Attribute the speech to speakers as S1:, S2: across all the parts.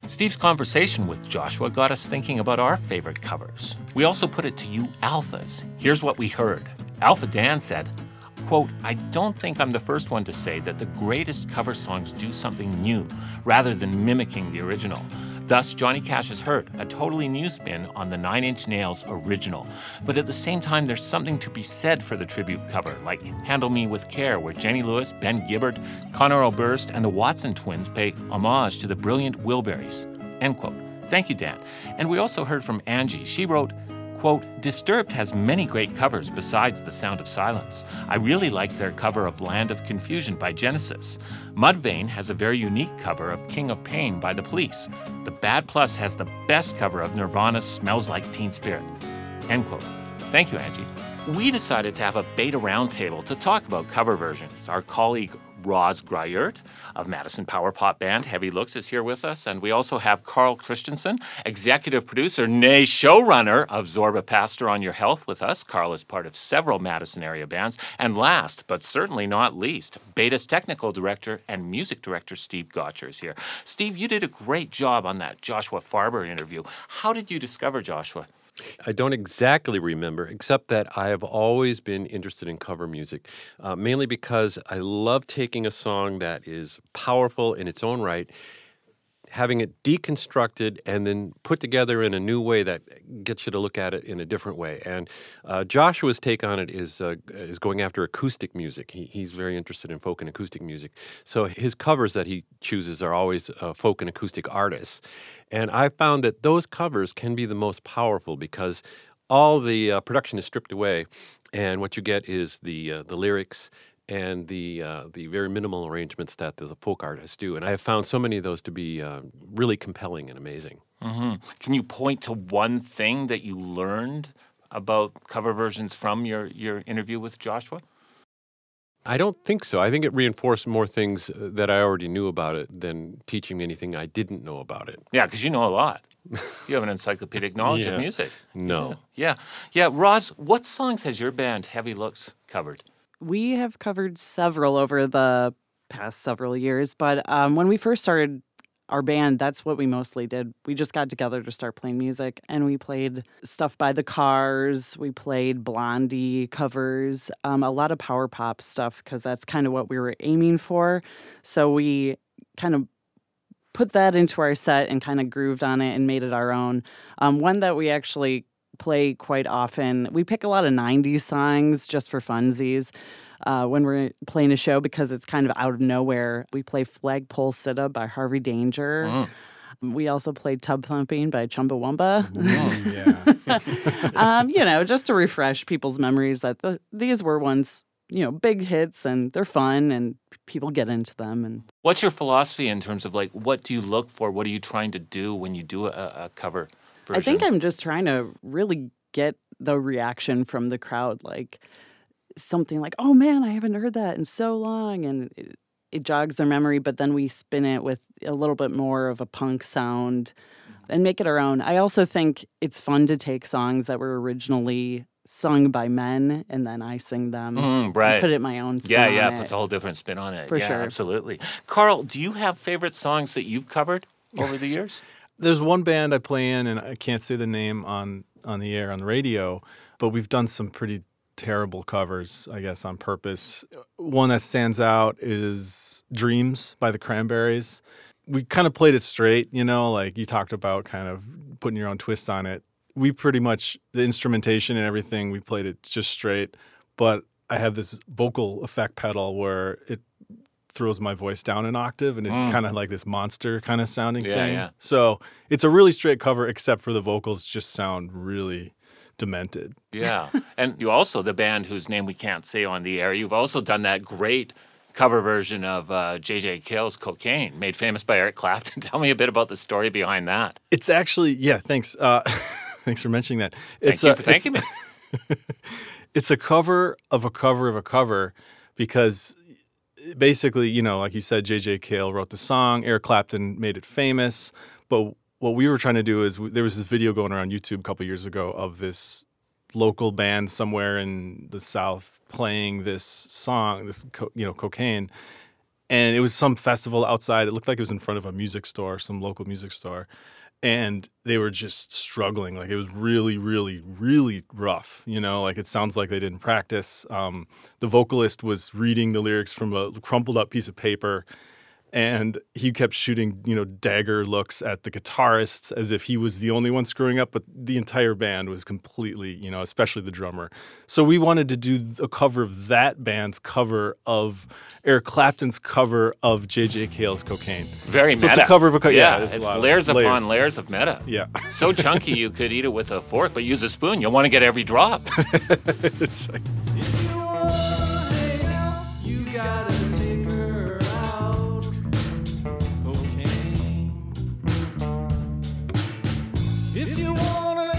S1: Steve's conversation with Joshua got us thinking about our favorite covers. We also put it to you alphas. Here's what we heard. Alpha Dan said, quote, "I don't think I'm the first one to say that the greatest cover songs do something new rather than mimicking the original. Thus, Johnny Cash's Hurt, a totally new spin on the Nine Inch Nails original. But at the same time, there's something to be said for the tribute cover, like Handle Me With Care, where Jenny Lewis, Ben Gibbard, Conor Oberst, and the Watson twins pay homage to the brilliant Wilburys." End quote. Thank you, Dan. And we also heard from Angie. She wrote, quote, "Disturbed has many great covers besides The Sound of Silence. I really like their cover of Land of Confusion by Genesis. Mudvayne has a very unique cover of King of Pain by The Police. The Bad Plus has the best cover of Nirvana's Smells Like Teen Spirit." End quote. Thank you, Angie. We decided to have a beta roundtable to talk about cover versions. Our colleague Roz Gruyert of Madison Power Pop Band Heavy Looks is here with us, and we also have Carl Christensen, executive producer, nay showrunner of Zorba Pastor on Your Health with us. Carl is part of several Madison area bands. And last, but certainly not least, Beta's technical director and music director Steve Gotcher is here. Steve, you did a great job on that Joshua Farber interview. How did you discover Joshua?
S2: I don't exactly remember, except that I have always been interested in cover music, mainly because I love taking a song that is powerful in its own right, having it deconstructed and then put together in a new way that gets you to look at it in a different way. And Joshua's take on it is going after acoustic music. He's very interested in folk and acoustic music. So his covers that he chooses are always folk and acoustic artists. And I found that those covers can be the most powerful because all the production is stripped away, and what you get is the lyrics and the very minimal arrangements that the folk artists do. And I have found so many of those to be really compelling and amazing.
S1: Mm-hmm. Can you point to one thing that you learned about cover versions from your interview with Joshua?
S2: I don't think so. I think it reinforced more things that I already knew about it than teaching me anything I didn't know about it.
S1: Yeah, because you know a lot. You have an encyclopedic knowledge of music.
S2: No.
S1: Yeah. Roz, what songs has your band, Heavy Looks, covered?
S3: We have covered several over the past several years, but when we first started our band, that's what we mostly did. We just got together to start playing music, and we played stuff by The Cars. We played Blondie covers, a lot of power pop stuff, because that's kind of what we were aiming for. So we kind of put that into our set and kind of grooved on it and made it our own. One that we actually play quite often, we pick a lot of 90s songs just for funsies when we're playing a show because it's kind of out of nowhere. We play Flagpole Sitta by Harvey Danger. We also played Tub Thumping by Chumbawamba. Just to refresh people's memories that these were once, big hits, and they're fun and people get into them. And
S1: what's your philosophy in terms of what do you look for? What are you trying to do when you do a cover version?
S3: I think I'm just trying to really get the reaction from the crowd, like something like, "Oh man, I haven't heard that in so long," and it jogs their memory, but then we spin it with a little bit more of a punk sound and make it our own. I also think it's fun to take songs that were originally sung by men and then I sing them and put it my own spin on it.
S1: Puts a whole different spin on it.
S3: For sure.
S1: Absolutely. Carl, do you have favorite songs that you've covered over the years?
S4: There's one band I play in, and I can't say the name on the air, on the radio, but we've done some pretty terrible covers, I guess, on purpose. One that stands out is Dreams by the Cranberries. We kind of played it straight, like you talked about kind of putting your own twist on it. We pretty much, the instrumentation and everything, we played it just straight, but I have this vocal effect pedal where it throws my voice down an octave, and it kind of like this monster kind of sounding thing. Yeah. So it's a really straight cover, except for the vocals just sound really demented.
S1: Yeah. And you also, the band whose name we can't say on the air, you've also done that great cover version of J.J. Cale's Cocaine, made famous by Eric Clapton. Tell me a bit about the story behind that.
S4: It's actually, thanks. Thanks for mentioning that.
S1: Thank you for thanking me.
S4: It's a cover of a cover of a cover because basically, like you said, J.J. Cale wrote the song, Eric Clapton made it famous, but what we were trying to do is there was this video going around YouTube a couple years ago of this local band somewhere in the South playing this song, Cocaine, And it was some festival outside. It looked like it was in front of a music store, some local music store. And they were just struggling. Like, it was really, really, really rough. You know, like, it sounds like they didn't practice. The vocalist was reading the lyrics from a crumpled up piece of paper. And he kept shooting, dagger looks at the guitarists as if he was the only one screwing up. But the entire band was completely, especially the drummer. So we wanted to do a cover of that band's cover of Eric Clapton's cover of J.J. Cale's Cocaine.
S1: Very meta.
S4: So it's a cover of a
S1: yeah, it's layers upon layers of meta.
S4: Yeah.
S1: So chunky you could eat it with a fork, but use a spoon. You'll want to get every drop.
S4: It's like...
S5: If you want help, you gotta take her out. Cocaine. If you wanna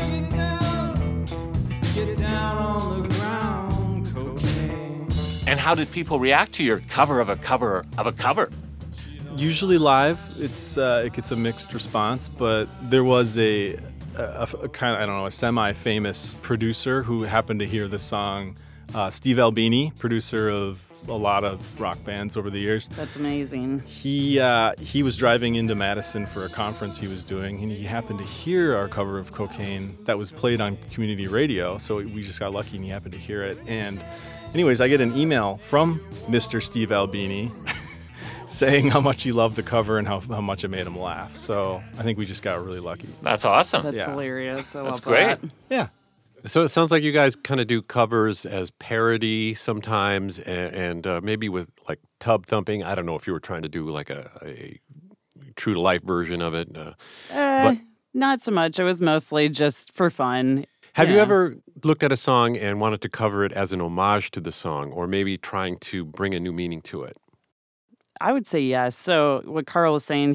S5: get down on the ground. Cocaine.
S1: And how did people react to your cover of a cover of a cover?
S4: Usually live, it gets a mixed response, but there was a kind of, I don't know, a semi-famous producer who happened to hear the song, Steve Albini, producer of a lot of rock bands over the years.
S3: That's amazing.
S4: He was driving into Madison for a conference he was doing, and he happened to hear our cover of Cocaine that was played on community radio, so we just got lucky and he happened to hear it. And anyways, I get an email from Mr. Steve Albini saying how much he loved the cover and how much it made him laugh. So I think we just got really lucky.
S1: That's awesome.
S3: That's
S4: Yeah.
S3: hilarious. I
S1: That's
S3: love
S1: great.
S3: that.
S4: Yeah.
S2: So it sounds like you guys kind of do covers as parody sometimes, and maybe with like tub thumping. I don't know if you were trying to do like a true to life version of it.
S3: Not so much. It was mostly just for fun.
S2: Have you
S3: Yeah.
S2: ever looked at a song and wanted to cover it as an homage to the song, or maybe trying to bring a new meaning to it?
S3: I would say yes. So what Carl was saying,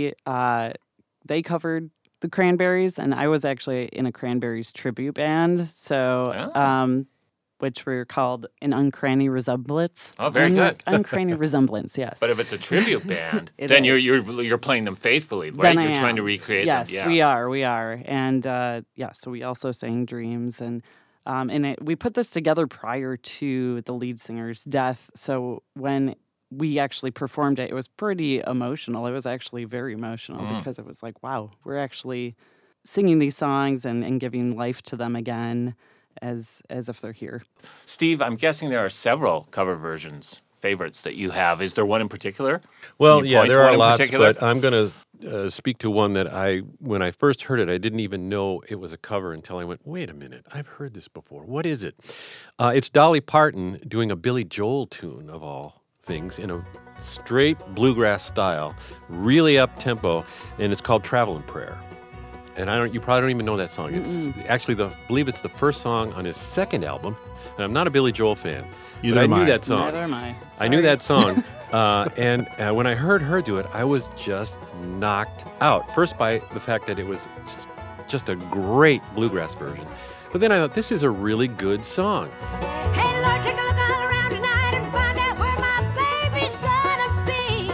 S3: they covered the Cranberries, and I was actually in a Cranberries tribute band. So, which were called an Uncranny Resemblance.
S1: Oh, very good.
S3: Uncranny Resemblance, yes.
S1: But if it's a tribute band,
S3: It
S1: then
S3: is.
S1: you're playing them faithfully, right?
S3: Then I
S1: You're trying
S3: am.
S1: to recreate
S3: yes,
S1: them.
S3: we are. And so we also sang Dreams, and we put this together prior to the lead singer's death. So when we actually performed it, it was pretty emotional. It was actually very emotional because it was like, wow, we're actually singing these songs and giving life to them again as if they're here.
S1: Steve, I'm guessing there are several cover versions, favorites that you have. Is there one in particular?
S2: Well,
S1: Can you
S2: yeah,
S1: point to
S2: there
S1: one
S2: are
S1: in
S2: lots,
S1: particular?
S2: but I'm going to speak to one that when I first heard it, I didn't even know it was a cover until I went, wait a minute, I've heard this before. What is it? It's Dolly Parton doing a Billy Joel tune, of all things, in a straight bluegrass style, really up tempo, and it's called Travelin' Prayer. And you probably don't even know that song. It's actually I believe it's the first song on his second album. And I'm not a Billy Joel fan,
S4: Either
S2: but I
S4: am
S2: knew
S4: I.
S2: that song.
S3: Neither am I.
S2: I knew
S3: Sorry.
S2: that song, and when I heard her do it, I was just knocked out. First by the fact that it was just a great bluegrass version, but then I thought, this is a really good song.
S6: Hey, Lord, take a look all around tonight and find out where my baby's gonna be.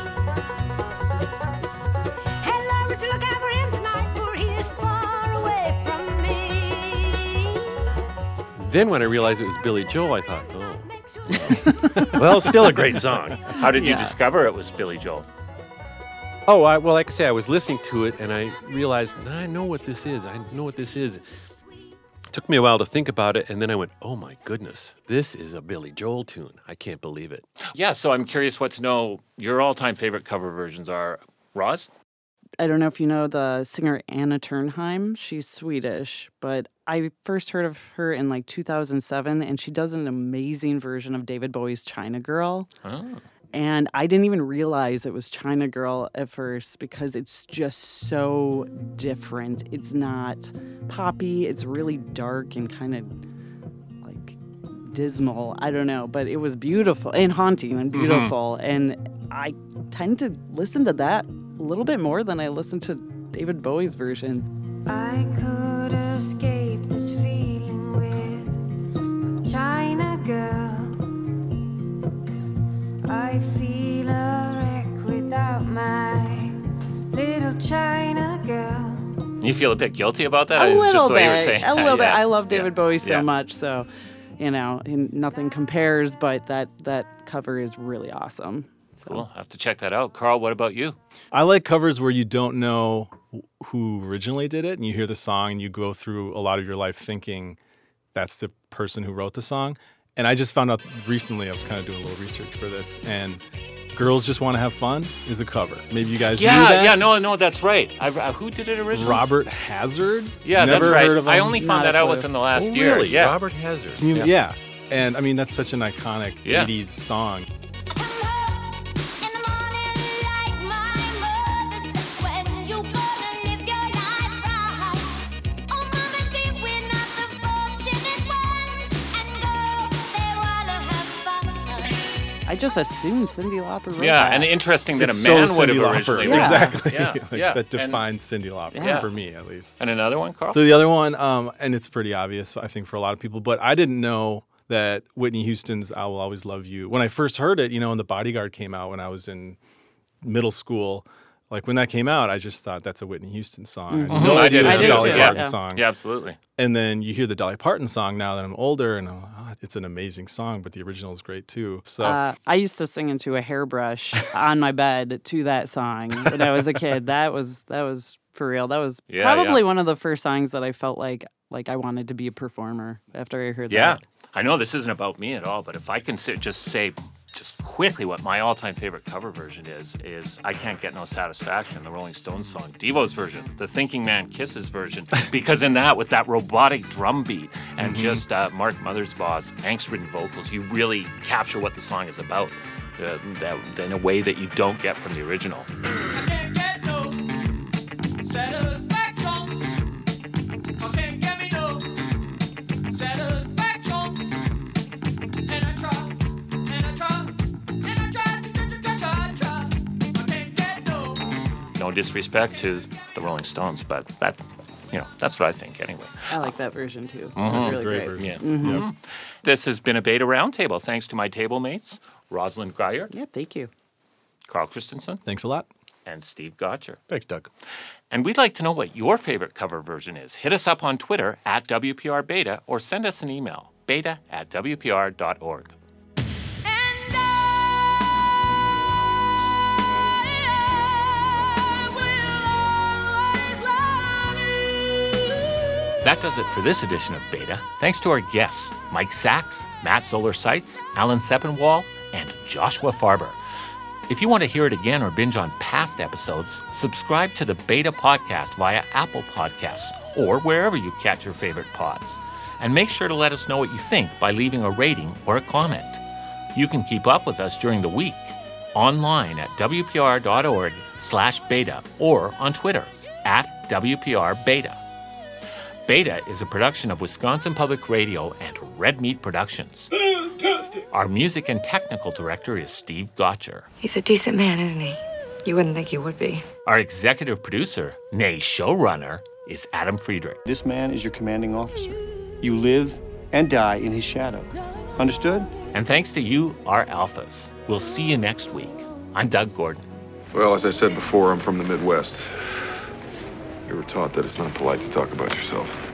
S6: Hey, Lord, would you look out for him tonight, for he is far away from me.
S2: Then when I realized it was Billy Joel, I thought, oh, well, still a great song.
S1: How did you discover it was Billy Joel?
S2: Oh, well, like I say, I was listening to it, and I realized, I know what this is. I know what this is. It took me a while to think about it, and then I went, oh my goodness, this is a Billy Joel tune. I can't believe it.
S1: Yeah, so I'm curious what to know your all-time favorite cover versions are. Roz?
S3: I don't know if you know the singer Anna Turnheim. She's Swedish, but I first heard of her in like 2007, and she does an amazing version of David Bowie's China Girl.
S1: Oh.
S3: And I didn't even realize it was China Girl at first because it's just so different. It's not poppy, it's really dark and kind of like dismal. I don't know, but it was beautiful and haunting and beautiful. And I tend to listen to that a little bit more than I listen to David Bowie's version.
S6: I could escape this feeling with China Girl. I feel a wreck without my little China Girl.
S1: You feel a bit guilty about that?
S3: A
S1: It's
S3: little
S1: just the way you were
S3: bit.
S1: saying
S3: A
S1: that,
S3: little bit.
S1: yeah.
S3: I love
S1: Yeah.
S3: David Bowie so
S1: Yeah.
S3: much, so nothing compares, but that cover is really awesome.
S1: Cool. I have to check that out. Carl, what about you?
S4: I like covers where you don't know who originally did it, and you hear the song and you go through a lot of your life thinking that's the person who wrote the song. And I just found out recently, I was kind of doing a little research for this, and Girls Just Want to Have Fun is a cover. Maybe you guys knew that?
S1: No, that's right. Who did it originally?
S4: Robert Hazard?
S1: Yeah,
S4: Never
S1: that's right.
S4: heard of
S1: I
S4: him?
S1: only found that out within the last
S2: Oh,
S1: year.
S2: really?
S1: Yeah.
S2: Robert Hazard.
S4: Yeah. And I mean, that's such an iconic
S1: Yeah.
S4: 80s song.
S6: In the morning, like my mother says, when you gonna live your life right? Oh, mama, dear, we're not the fortunate ones, and girls, they wanna have fun.
S3: I just assumed Cyndi Lauper wrote
S1: Yeah,
S3: that.
S1: and interesting that
S4: It's
S1: a man
S4: so
S1: would have
S4: Cyndi Lauper.
S1: originally
S3: Yeah.
S1: written it.
S4: Exactly.
S1: Yeah,
S4: Like,
S1: yeah.
S4: That
S1: And-
S4: defines Cyndi Lauper,
S1: Yeah.
S4: for me at least.
S1: And another one, Carl?
S4: So the other one, and it's pretty obvious, I think, for a lot of people, but I didn't know that Whitney Houston's "I Will Always Love You," when I first heard it, and The Bodyguard came out when I was in middle school. Like when that came out, I just thought that's a Whitney Houston song. I had no
S1: I
S4: idea
S1: did
S4: it was
S1: too.
S4: a Dolly
S1: Yeah.
S4: Parton
S3: Yeah.
S4: song.
S1: Yeah, absolutely.
S4: And then you hear the Dolly Parton song now that I'm older, and it's an amazing song, but the original is great too. So
S3: I used to sing into a hairbrush on my bed to that song when I was a kid. That was for real. That was
S1: Yeah,
S3: probably
S1: yeah.
S3: one of the first songs that I felt like I wanted to be a performer after I heard
S1: Yeah.
S3: that.
S1: I know this isn't about me at all, but if I can just say quickly what my all-time favorite cover version is I Can't Get No Satisfaction, the Rolling Stones song, Devo's version, the Thinking Man Kisses version, because in that, with that robotic drum beat and just Mark Mothersbaugh's angst-ridden vocals, you really capture what the song is about in a way that you don't get from the original.
S5: I can't get no satisfaction. I can't get me no satisfaction. And I try, and I try, and I try. I can't get no.
S1: No disrespect to the Rolling Stones, but that's what I think anyway.
S3: I like that version too. It's really
S4: great
S3: great.
S4: version.
S1: Yeah.
S4: Yep.
S1: This has been a Beta Roundtable. Thanks to my table mates, Rosalind Greyer,
S3: Yeah, thank you.
S1: Carl Christensen,
S4: Thanks a lot.
S1: and Steve Gotcher.
S2: Thanks, Doug.
S1: And we'd like to know what your favorite cover version is. Hit us up on Twitter at WPR Beta or send us an email, beta@wpr.org.
S6: And I will always love you.
S1: That does it for this edition of Beta. Thanks to our guests, Mike Sachs, Matt Zoller-Seitz, Alan Seppenwall, and Joshua Farber. If you want to hear it again or binge on past episodes, subscribe to the Beta Podcast via Apple Podcasts or wherever you catch your favorite pods. And make sure to let us know what you think by leaving a rating or a comment. You can keep up with us during the week online at wpr.org/beta or on Twitter at WPRBeta. Beta is a production of Wisconsin Public Radio and Red Meat Productions. Fantastic! Our music and technical director is Steve Gotcher.
S7: He's a decent man, isn't he? You wouldn't think he would be.
S1: Our executive producer, nay showrunner, is Adam Friedrich.
S8: This man is your commanding officer. You live and die in his shadow. Understood?
S1: And thanks to you, our alphas. We'll see you next week. I'm Doug Gordon.
S9: Well, as I said before, I'm from the Midwest. You were taught that it's not polite to talk about yourself.